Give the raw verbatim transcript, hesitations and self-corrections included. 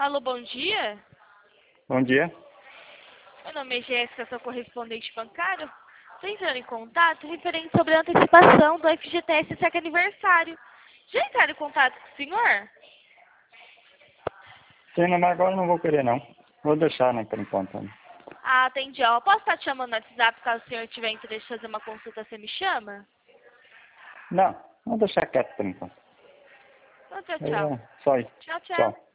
Alô, bom dia. Bom dia. Meu nome é Jéssica, sou correspondente bancário. Estou entrando em contato referente sobre a antecipação do F G T S Sec Aniversário. Já entraram em contato com o senhor? Sim, mas agora não vou querer não. Vou deixar, né, por enquanto. Né? Ah, entendi. Ó, posso estar te chamando no WhatsApp caso o senhor tiver interesse em fazer uma consulta, você me chama? Não, vou deixar quieto por enquanto. Então, tchau, tchau. É, só isso. Tchau, tchau. Tchau.